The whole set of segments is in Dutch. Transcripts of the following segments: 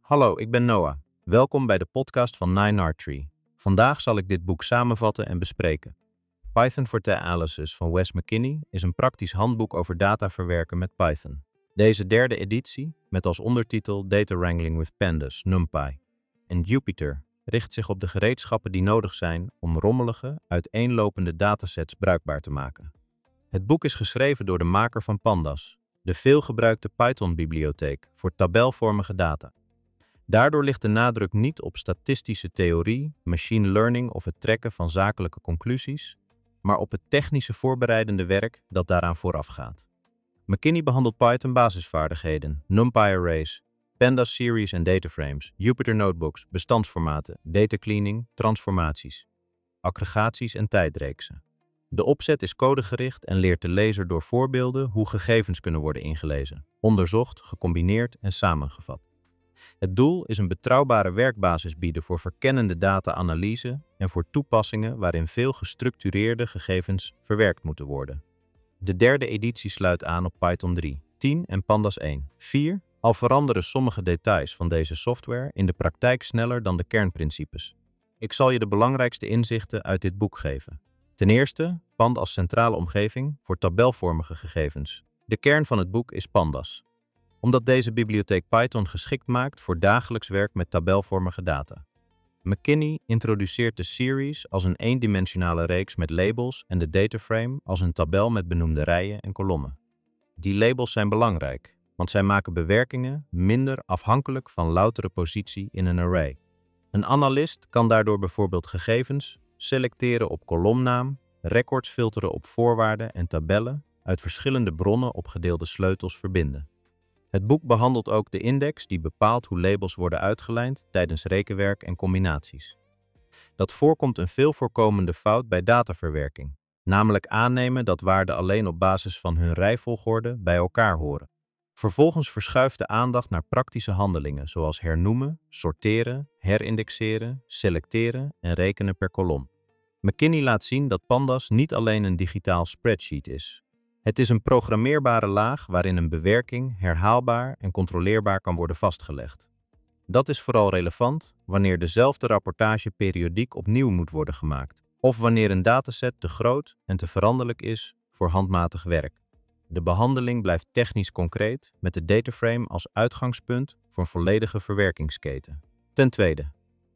Hallo, ik ben Noah. Welkom bij de podcast van 9R-Tree. Vandaag zal ik dit boek samenvatten en bespreken. Python for Data Analysis van Wes McKinney is een praktisch handboek over data verwerken met Python. Deze derde editie, met als ondertitel Data Wrangling with Pandas, NumPy en Jupyter, richt zich op de gereedschappen die nodig zijn om rommelige, uiteenlopende datasets bruikbaar te maken. Het boek is geschreven door de maker van Pandas, de veelgebruikte Python-bibliotheek voor tabelvormige data. Daardoor ligt de nadruk niet op statistische theorie, machine learning of het trekken van zakelijke conclusies, maar op het technische voorbereidende werk dat daaraan voorafgaat. McKinney behandelt Python basisvaardigheden, NumPy arrays, Pandas series en dataframes, Jupyter notebooks, bestandsformaten, data cleaning, transformaties, aggregaties en tijdreeksen. De opzet is codegericht en leert de lezer door voorbeelden hoe gegevens kunnen worden ingelezen, onderzocht, gecombineerd en samengevat. Het doel is een betrouwbare werkbasis bieden voor verkennende data-analyse en voor toepassingen waarin veel gestructureerde gegevens verwerkt moeten worden. De derde editie sluit aan op Python 3, 10 en Pandas 1, 4, al veranderen sommige details van deze software in de praktijk sneller dan de kernprincipes. Ik zal je de belangrijkste inzichten uit dit boek geven. Ten eerste, Pandas als centrale omgeving voor tabelvormige gegevens. De kern van het boek is Pandas, omdat deze bibliotheek Python geschikt maakt voor dagelijks werk met tabelvormige data. McKinney introduceert de series als een eendimensionale reeks met labels en de dataframe als een tabel met benoemde rijen en kolommen. Die labels zijn belangrijk, want zij maken bewerkingen minder afhankelijk van loutere positie in een array. Een analist kan daardoor bijvoorbeeld gegevens selecteren op kolomnaam, records filteren op voorwaarden en tabellen uit verschillende bronnen op gedeelde sleutels verbinden. Het boek behandelt ook de index die bepaalt hoe labels worden uitgelijnd tijdens rekenwerk en combinaties. Dat voorkomt een veel voorkomende fout bij dataverwerking, namelijk aannemen dat waarden alleen op basis van hun rijvolgorde bij elkaar horen. Vervolgens verschuift de aandacht naar praktische handelingen zoals hernoemen, sorteren, herindexeren, selecteren en rekenen per kolom. McKinney laat zien dat Pandas niet alleen een digitaal spreadsheet is. Het is een programmeerbare laag waarin een bewerking herhaalbaar en controleerbaar kan worden vastgelegd. Dat is vooral relevant wanneer dezelfde rapportage periodiek opnieuw moet worden gemaakt, of wanneer een dataset te groot en te veranderlijk is voor handmatig werk. De behandeling blijft technisch concreet met de dataframe als uitgangspunt voor een volledige verwerkingsketen. Ten tweede,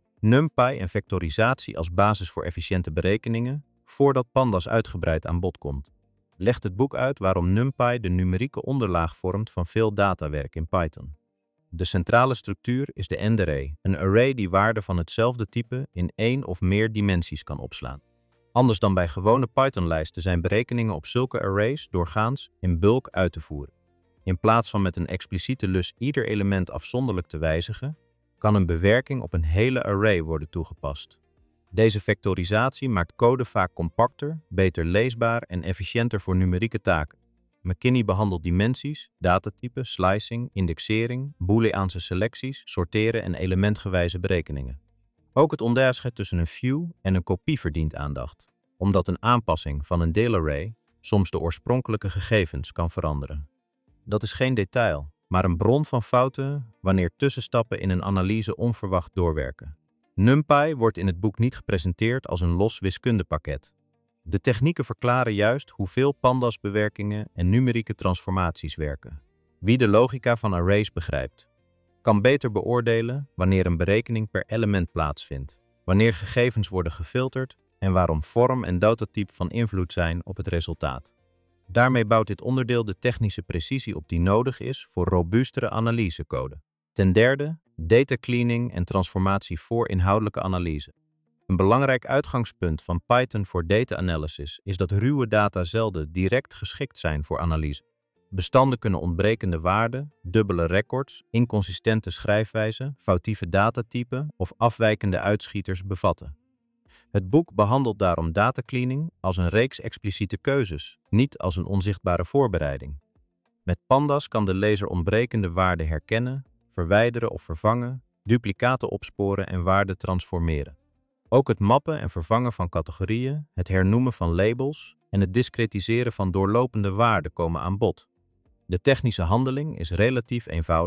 NumPy en vectorisatie als basis voor efficiënte berekeningen voordat Pandas uitgebreid aan bod komt. Legt het boek uit waarom NumPy de numerieke onderlaag vormt van veel datawerk in Python. De centrale structuur is de end-array, een array die waarden van hetzelfde type in één of meer dimensies kan opslaan. Anders dan bij gewone Python-lijsten zijn berekeningen op zulke arrays doorgaans in bulk uit te voeren. In plaats van met een expliciete lus ieder element afzonderlijk te wijzigen, kan een bewerking op een hele array worden toegepast. Deze vectorisatie maakt code vaak compacter, beter leesbaar en efficiënter voor numerieke taken. McKinney behandelt dimensies, datatypen, slicing, indexering, booleaanse selecties, sorteren en elementgewijze berekeningen. Ook het onderscheid tussen een view en een kopie verdient aandacht, omdat een aanpassing van een deelarray soms de oorspronkelijke gegevens kan veranderen. Dat is geen detail, maar een bron van fouten wanneer tussenstappen in een analyse onverwacht doorwerken. NumPy wordt in het boek niet gepresenteerd als een los wiskundepakket. De technieken verklaren juist hoeveel Pandas-bewerkingen en numerieke transformaties werken. Wie de logica van arrays begrijpt, kan beter beoordelen wanneer een berekening per element plaatsvindt, wanneer gegevens worden gefilterd en waarom vorm en datatype van invloed zijn op het resultaat. Daarmee bouwt dit onderdeel de technische precisie op die nodig is voor robuustere analysecode. Ten derde, data cleaning en transformatie voor inhoudelijke analyse. Een belangrijk uitgangspunt van Python voor data analysis is dat ruwe data zelden direct geschikt zijn voor analyse. Bestanden kunnen ontbrekende waarden, dubbele records, inconsistente schrijfwijzen, foutieve datatypen of afwijkende uitschieters bevatten. Het boek behandelt daarom data cleaning als een reeks expliciete keuzes, niet als een onzichtbare voorbereiding. Met Pandas kan de lezer ontbrekende waarden herkennen, verwijderen of vervangen, duplicaten opsporen en waarden transformeren. Ook het mappen en vervangen van categorieën, het hernoemen van labels en het discretiseren van doorlopende waarden komen aan bod. De technische handeling is relatief eenvoudig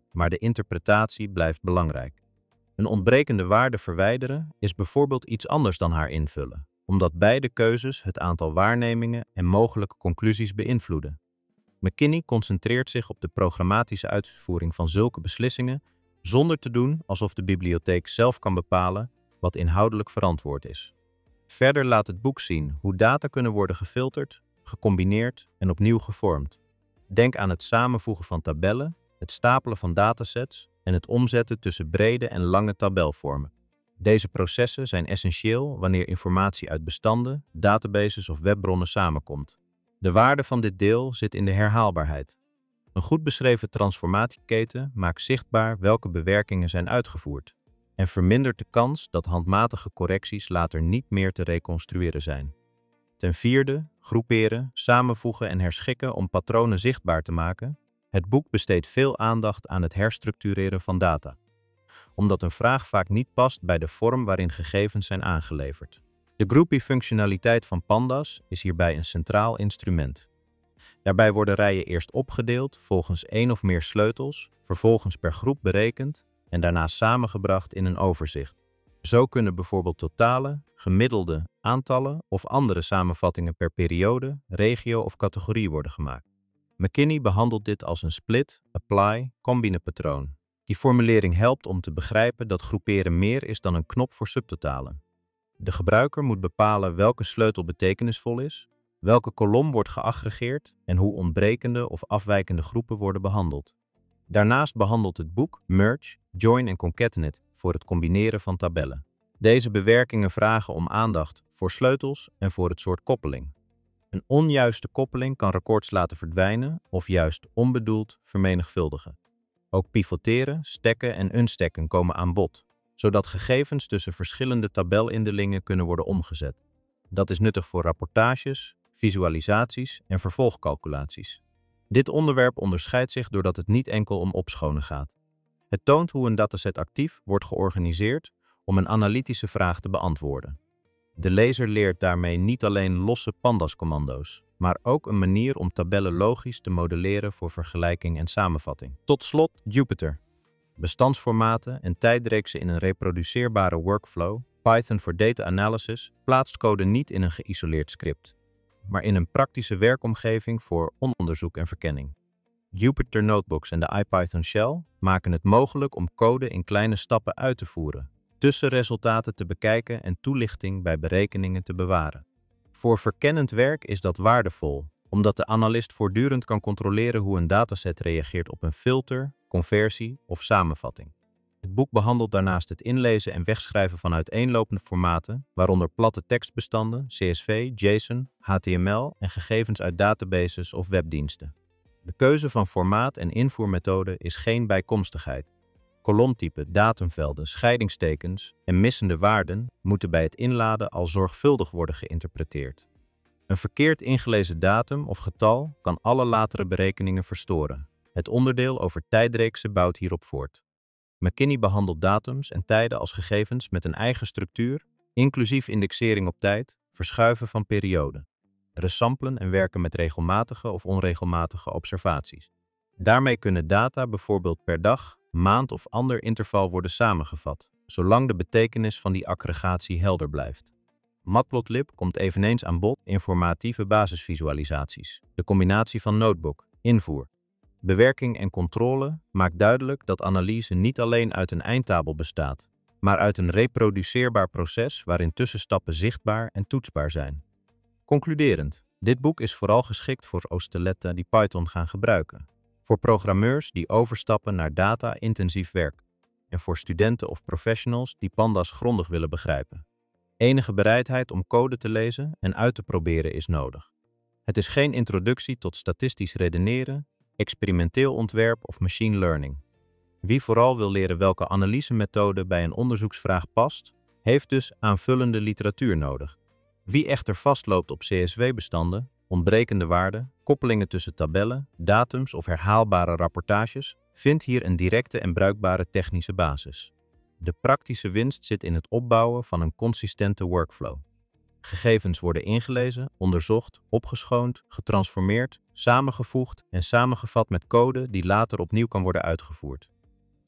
maar de interpretatie blijft belangrijk. Een ontbrekende waarde verwijderen is bijvoorbeeld iets anders dan haar invullen, omdat beide keuzes het aantal waarnemingen en mogelijke conclusies beïnvloeden. McKinney concentreert zich op de programmatische uitvoering van zulke beslissingen zonder te doen alsof de bibliotheek zelf kan bepalen wat inhoudelijk verantwoord is. Verder laat het boek zien hoe data kunnen worden gefilterd, gecombineerd en opnieuw gevormd. Denk aan het samenvoegen van tabellen, het stapelen van datasets en het omzetten tussen brede en lange tabelvormen. Deze processen zijn essentieel wanneer informatie uit bestanden, databases of webbronnen samenkomt. De waarde van dit deel zit in de herhaalbaarheid. Een goed beschreven transformatieketen maakt zichtbaar welke bewerkingen zijn uitgevoerd en vermindert de kans dat handmatige correcties later niet meer te reconstrueren zijn. Ten vierde, groeperen, samenvoegen en herschikken om patronen zichtbaar te maken. Het boek besteedt veel aandacht aan het herstructureren van data, omdat een vraag vaak niet past bij de vorm waarin gegevens zijn aangeleverd. De groupie-functionaliteit van Pandas is hierbij een centraal instrument. Daarbij worden rijen eerst opgedeeld volgens één of meer sleutels, vervolgens per groep berekend en daarna samengebracht in een overzicht. Zo kunnen bijvoorbeeld totale, gemiddelde, aantallen of andere samenvattingen per periode, regio of categorie worden gemaakt. McKinney behandelt dit als een split, apply, combine patroon. Die formulering helpt om te begrijpen dat groeperen meer is dan een knop voor subtotalen. De gebruiker moet bepalen welke sleutel betekenisvol is, welke kolom wordt geaggregeerd en hoe ontbrekende of afwijkende groepen worden behandeld. Daarnaast behandelt het boek merge, join en concatenate voor het combineren van tabellen. Deze bewerkingen vragen om aandacht voor sleutels en voor het soort koppeling. Een onjuiste koppeling kan records laten verdwijnen of juist onbedoeld vermenigvuldigen. Ook pivoteren, stacken en unstacken komen aan bod, zodat gegevens tussen verschillende tabelindelingen kunnen worden omgezet. Dat is nuttig voor rapportages, visualisaties en vervolgcalculaties. Dit onderwerp onderscheidt zich doordat het niet enkel om opschonen gaat. Het toont hoe een dataset actief wordt georganiseerd om een analytische vraag te beantwoorden. De lezer leert daarmee niet alleen losse Pandas-commando's, maar ook een manier om tabellen logisch te modelleren voor vergelijking en samenvatting. Tot slot Jupyter. Bestandsformaten en tijdreeksen in een reproduceerbare workflow, Python voor data analysis, plaatst code niet in een geïsoleerd script, maar in een praktische werkomgeving voor onderzoek en verkenning. Jupyter Notebooks en de IPython Shell maken het mogelijk om code in kleine stappen uit te voeren, tussenresultaten te bekijken en toelichting bij berekeningen te bewaren. Voor verkennend werk is dat waardevol, omdat de analist voortdurend kan controleren hoe een dataset reageert op een filter, conversie of samenvatting. Het boek behandelt daarnaast het inlezen en wegschrijven van uiteenlopende formaten, waaronder platte tekstbestanden, CSV, JSON, HTML en gegevens uit databases of webdiensten. De keuze van formaat en invoermethode is geen bijkomstigheid. Kolomtypen, datumvelden, scheidingstekens en missende waarden moeten bij het inladen al zorgvuldig worden geïnterpreteerd. Een verkeerd ingelezen datum of getal kan alle latere berekeningen verstoren. Het onderdeel over tijdreeksen bouwt hierop voort. McKinney behandelt datums en tijden als gegevens met een eigen structuur, inclusief indexering op tijd, verschuiven van perioden, resamplen en werken met regelmatige of onregelmatige observaties. Daarmee kunnen data bijvoorbeeld per dag, maand of ander interval worden samengevat, zolang de betekenis van die aggregatie helder blijft. Matplotlib komt eveneens aan bod in formatieve basisvisualisaties, de combinatie van notebook, invoer, bewerking en controle maakt duidelijk dat analyse niet alleen uit een eindtabel bestaat, maar uit een reproduceerbaar proces waarin tussenstappen zichtbaar en toetsbaar zijn. Concluderend, dit boek is vooral geschikt voor OSTELETA die Python gaan gebruiken, voor programmeurs die overstappen naar data-intensief werk en voor studenten of professionals die Pandas grondig willen begrijpen. Enige bereidheid om code te lezen en uit te proberen is nodig. Het is geen introductie tot statistisch redeneren, experimenteel ontwerp of machine learning. Wie vooral wil leren welke analysemethode bij een onderzoeksvraag past, heeft dus aanvullende literatuur nodig. Wie echter vastloopt op CSV-bestanden, ontbrekende waarden, koppelingen tussen tabellen, datums of herhaalbare rapportages, vindt hier een directe en bruikbare technische basis. De praktische winst zit in het opbouwen van een consistente workflow. Gegevens worden ingelezen, onderzocht, opgeschoond, getransformeerd, samengevoegd en samengevat met code die later opnieuw kan worden uitgevoerd.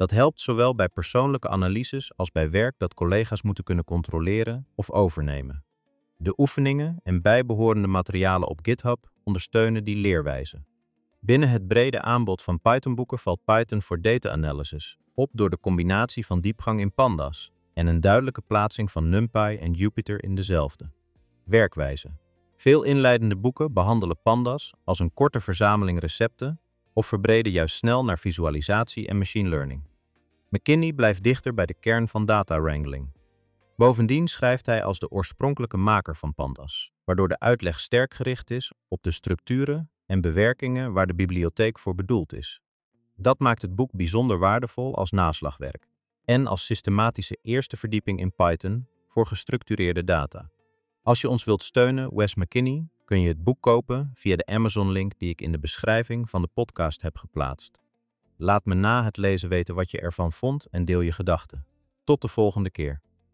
Dat helpt zowel bij persoonlijke analyses als bij werk dat collega's moeten kunnen controleren of overnemen. De oefeningen en bijbehorende materialen op GitHub ondersteunen die leerwijze. Binnen het brede aanbod van Python-boeken valt Python voor Data Analysis op door de combinatie van diepgang in pandas en een duidelijke plaatsing van NumPy en Jupyter in dezelfde werkwijze. Veel inleidende boeken behandelen pandas als een korte verzameling recepten of verbreden juist snel naar visualisatie en machine learning. McKinney blijft dichter bij de kern van data wrangling. Bovendien schrijft hij als de oorspronkelijke maker van pandas, waardoor de uitleg sterk gericht is op de structuren en bewerkingen waar de bibliotheek voor bedoeld is. Dat maakt het boek bijzonder waardevol als naslagwerk en als systematische eerste verdieping in Python voor gestructureerde data. Als je ons wilt steunen, Wes McKinney, kun je het boek kopen via de Amazon-link die ik in de beschrijving van de podcast heb geplaatst. Laat me na het lezen weten wat je ervan vond en deel je gedachten. Tot de volgende keer.